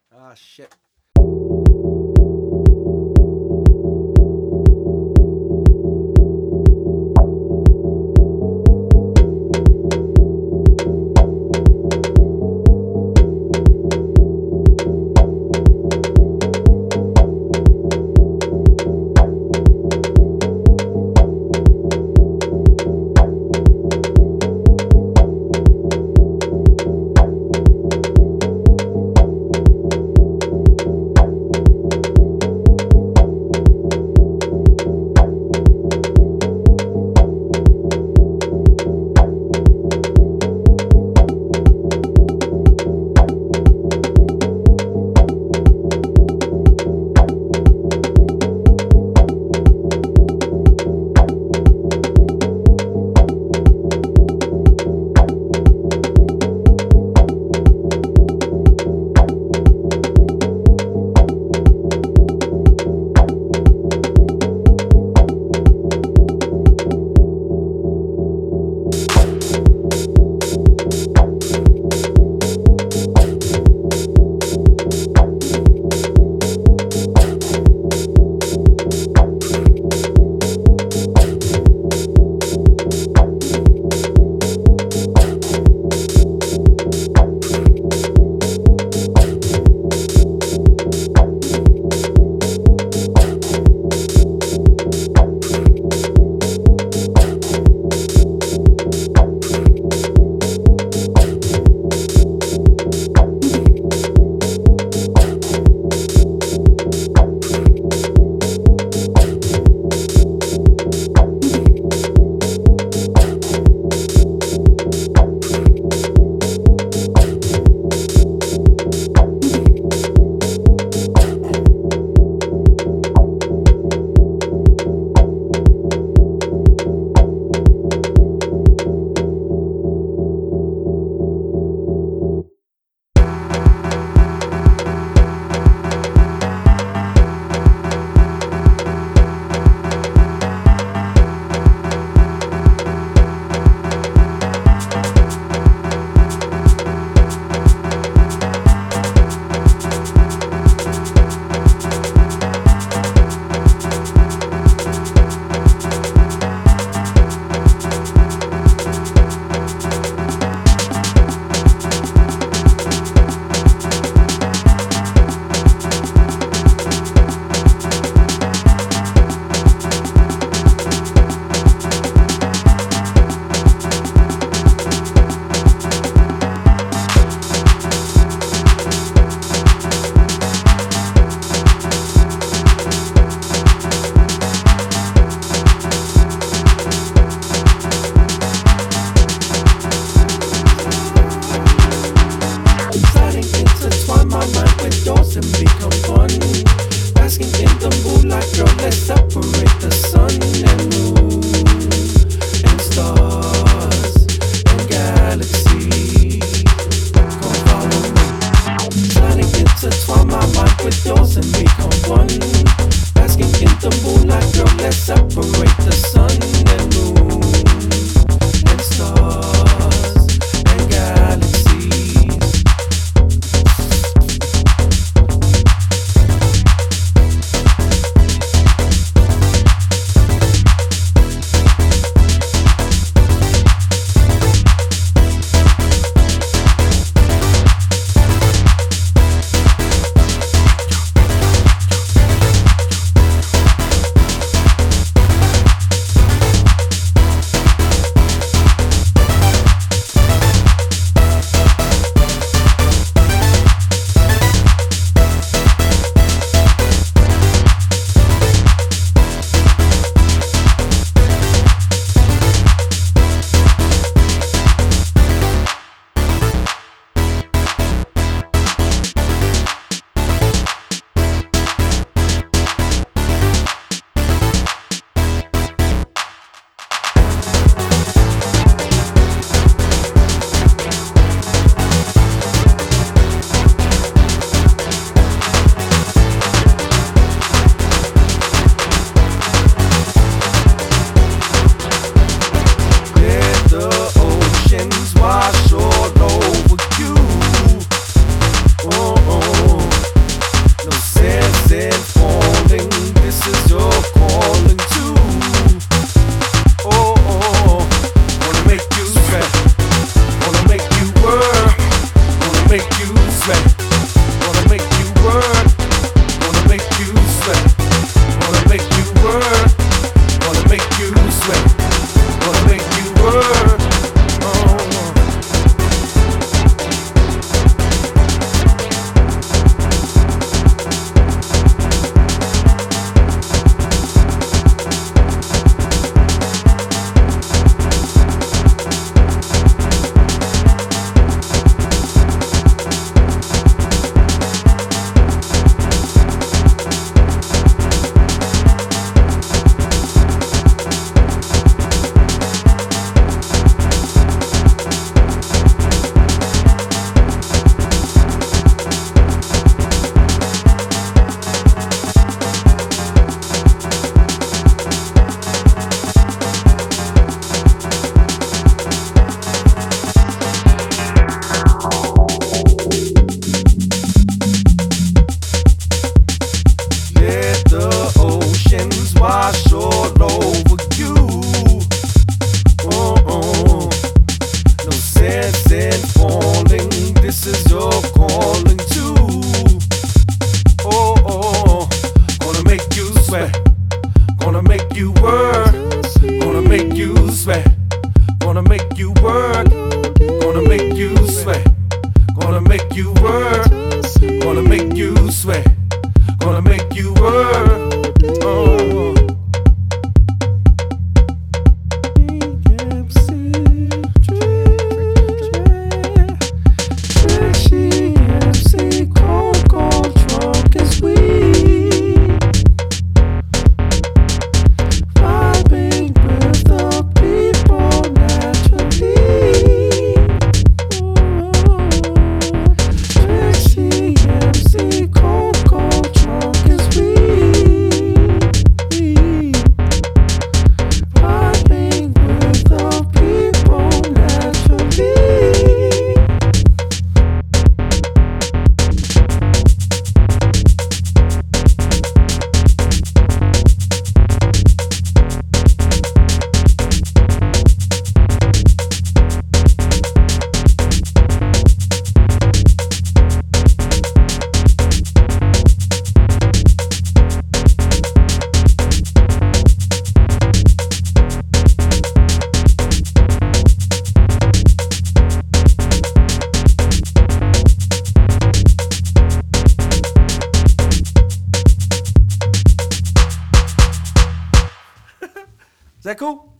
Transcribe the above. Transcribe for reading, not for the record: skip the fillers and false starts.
Ah, shit. Intertwine my mind with yours and become one. Basking in the moonlight, girl, let's separate the sun and moon and stars and galaxies. Come follow me. Trying to intertwine my mind with yours and become one. Basking in the moonlight, girl, let's separate the sun and moon and stars and galaxies. you sweat. Gonna make you work. Gonna make you sweat. Gonna make you work. Gonna make you sweat. Gonna make you work. Wash all over you. No sense in falling. This is your calling too. Gonna make you sweat. Gonna make you work. Gonna make you sweat. Gonna make you work. Gonna make you sweat. Gonna make you work. Gonna make you sweat. Gonna make you work. Is that cool?